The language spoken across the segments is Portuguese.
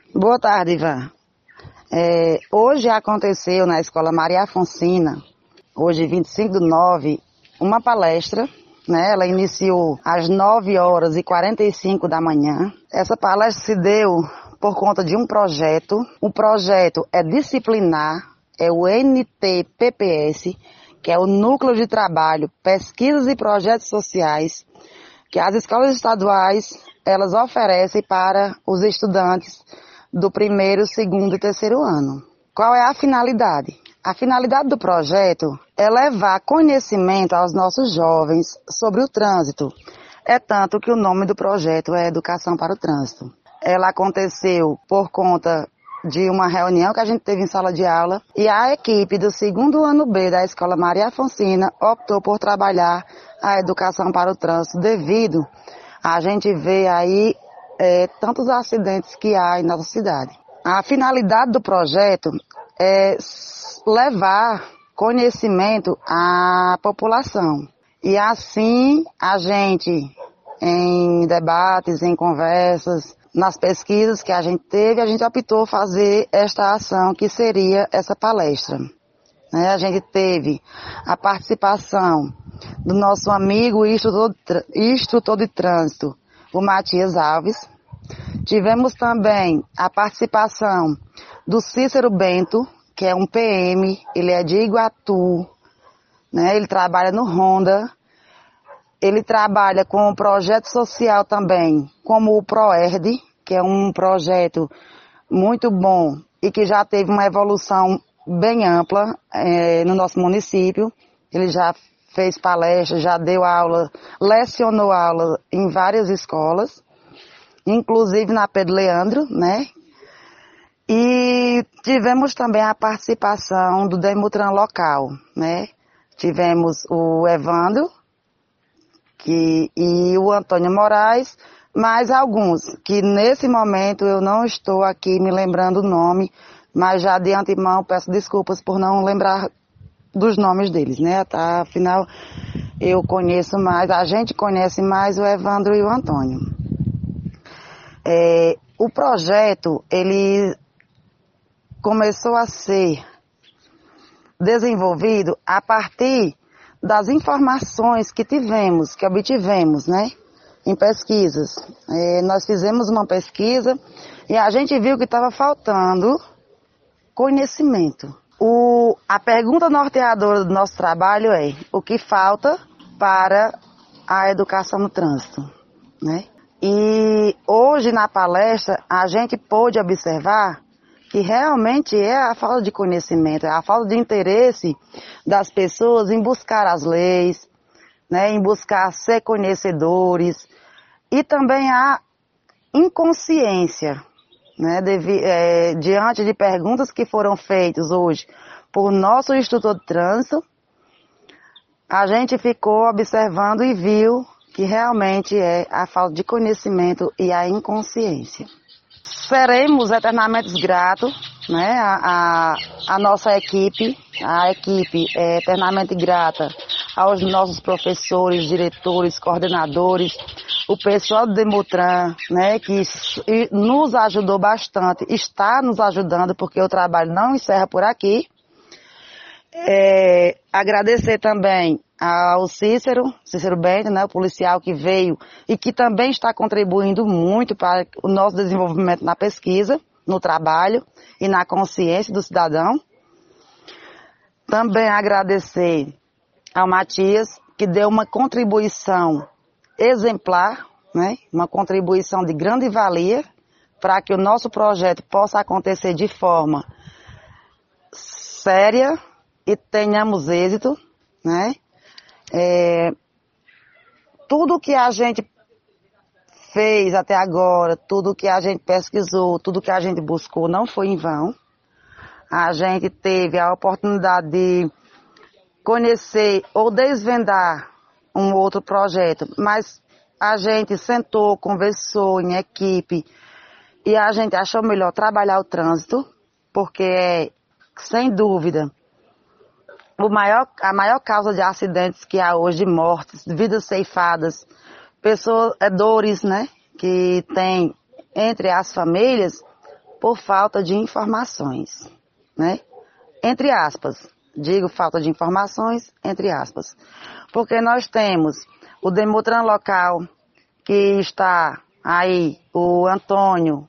Boa tarde, Ivan. Hoje aconteceu na Escola Maria Afonsina, hoje 25/9, uma palestra, né? Ela iniciou às 9h45 da manhã. Essa palestra se deu por conta de um projeto. O projeto é disciplinar, é o NTPPS, que é o Núcleo de Trabalho, Pesquisas e Projetos Sociais, que as escolas estaduais elas oferecem para os estudantes do primeiro, segundo e terceiro ano. Qual é a finalidade? A finalidade do projeto é levar conhecimento aos nossos jovens sobre o trânsito. É tanto que o nome do projeto é Educação para o Trânsito. Ela aconteceu por conta de uma reunião que a gente teve em sala de aula e a equipe do segundo ano B da Escola Maria Afonsina optou por trabalhar a educação para o trânsito devido a gente ver aí tantos acidentes que há em nossa cidade. A finalidade do projeto é levar conhecimento à população. E assim a gente, em debates, em conversas, nas pesquisas que a gente teve, a gente optou fazer esta ação que seria essa palestra. A gente teve a participação do nosso amigo instrutor de trânsito, o Matias Alves. Tivemos também a participação do Cícero Bento, que é um PM, ele é de Iguatu, né? Ele trabalha no Honda, ele trabalha com um projeto social também, como o ProERD, que é um projeto muito bom e que já teve uma evolução bem ampla no nosso município. Ele já fez palestra, já deu aula, lecionou aula em várias escolas, inclusive na Pedro Leandro, né? E tivemos também a participação do Demutran local, né? Tivemos o Evandro e o Antônio Moraes, mais alguns, que nesse momento eu não estou aqui me lembrando o nome, mas já de antemão peço desculpas por não lembrar dos nomes deles, né? Tá, afinal, eu conheço mais, a gente conhece mais o Evandro e o Antônio. O projeto, ele começou a ser desenvolvido a partir das informações que obtivemos, né? Em pesquisas. Nós fizemos uma pesquisa e a gente viu que estava faltando conhecimento. A pergunta norteadora do nosso trabalho é: o que falta para a educação no trânsito, né? E hoje na palestra a gente pôde observar que realmente é a falta de conhecimento, é a falta de interesse das pessoas em buscar as leis, né, em buscar ser conhecedores, e também a inconsciência, né, diante de perguntas que foram feitas hoje por nosso instrutor de trânsito, a gente ficou observando e viu que realmente é a falta de conhecimento e a inconsciência. Seremos eternamente gratos, né, a nossa equipe, a equipe é eternamente grata aos nossos professores, diretores, coordenadores, o pessoal do Demutran, né, que nos ajudou bastante, está nos ajudando, porque o trabalho não encerra por aqui. Agradecer também ao Cícero Bento, né, o policial que veio e que também está contribuindo muito para o nosso desenvolvimento na pesquisa, no trabalho e na consciência do cidadão. Também agradecer ao Matias, que deu uma contribuição exemplar, né, uma contribuição de grande valia para que o nosso projeto possa acontecer de forma séria e tenhamos êxito, né? Tudo que a gente fez até agora, tudo que a gente pesquisou, tudo que a gente buscou não foi em vão. A gente teve a oportunidade de conhecer ou desvendar um outro projeto, mas a gente sentou, conversou em equipe e a gente achou melhor trabalhar o trânsito, porque sem dúvida, a maior causa de acidentes que há hoje, de mortes, de vidas ceifadas, dores, né, que tem entre as famílias, por falta de informações, né? Entre aspas, digo falta de informações, entre aspas, porque nós temos o Demutran local, que está aí, o Antônio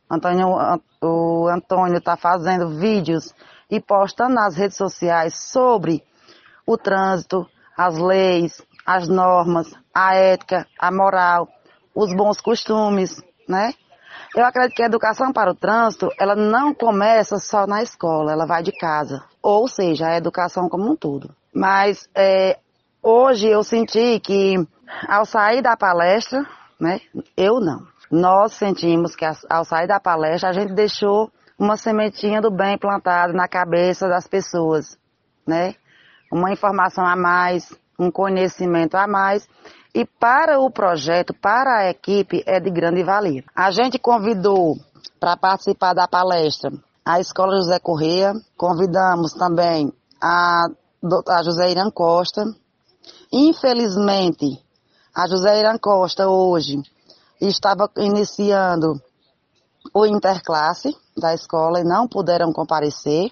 está fazendo vídeos e postando nas redes sociais sobre o trânsito, as leis, as normas, a ética, a moral, os bons costumes, né? Eu acredito que a educação para o trânsito, ela não começa só na escola, ela vai de casa. Ou seja, a educação como um todo. Mas hoje eu senti que ao sair da palestra, né, eu não. Nós sentimos que ao sair da palestra a gente deixou uma sementinha do bem plantada na cabeça das pessoas, né? Uma informação a mais, um conhecimento a mais. E para o projeto, para a equipe, é de grande valia. A gente convidou para participar da palestra a Escola José Correia, convidamos também a José Irã Costa. Infelizmente, a José Irã Costa hoje estava iniciando o interclasse da escola e não puderam comparecer.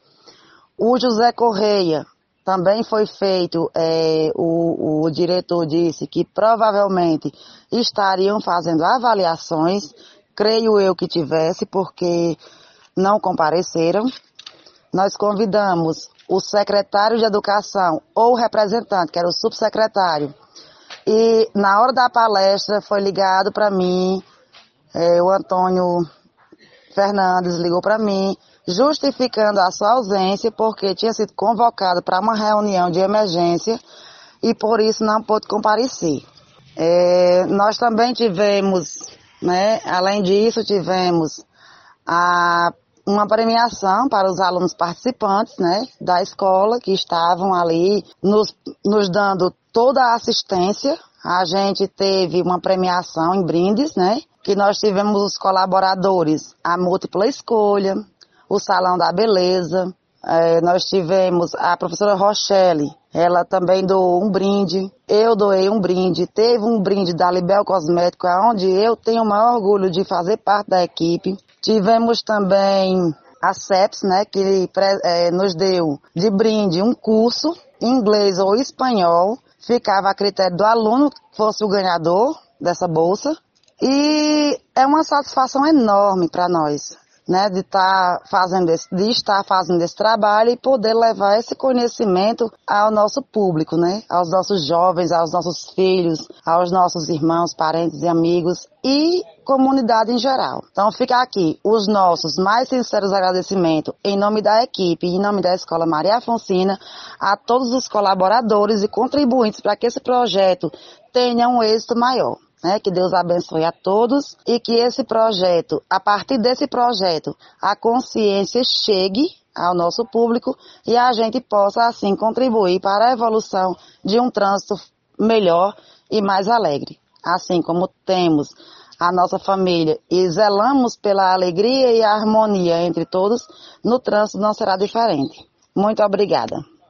O José Correia também foi feito, o diretor disse que provavelmente estariam fazendo avaliações, creio eu que tivesse, porque não compareceram. Nós convidamos o secretário de educação ou o representante, que era o subsecretário, e na hora da palestra foi ligado para mim, o Antônio Fernandes ligou para mim, justificando a sua ausência, porque tinha sido convocado para uma reunião de emergência e por isso não pôde comparecer. Nós também tivemos, né, além disso, tivemos uma premiação para os alunos participantes, né, da escola, que estavam ali nos dando toda a assistência. A gente teve uma premiação em brindes, né, que nós tivemos os colaboradores, a múltipla escolha, o Salão da Beleza, nós tivemos a professora Rochelle, ela também doou um brinde, eu doei um brinde, teve um brinde da Libel Cosmético, onde eu tenho o maior orgulho de fazer parte da equipe. Tivemos também a CEPS, né, que nos deu de brinde um curso em inglês ou espanhol, ficava a critério do aluno que fosse o ganhador dessa bolsa. E é uma satisfação enorme para nós, né, de estar fazendo esse trabalho e poder levar esse conhecimento ao nosso público, né, aos nossos jovens, aos nossos filhos, aos nossos irmãos, parentes e amigos e comunidade em geral. Então fica aqui os nossos mais sinceros agradecimentos em nome da equipe e em nome da Escola Maria Afonsina a todos os colaboradores e contribuintes para que esse projeto tenha um êxito maior. Que Deus abençoe a todos e que esse projeto, a partir desse projeto, a consciência chegue ao nosso público e a gente possa assim contribuir para a evolução de um trânsito melhor e mais alegre. Assim como temos a nossa família e zelamos pela alegria e a harmonia entre todos, no trânsito não será diferente. Muito obrigada.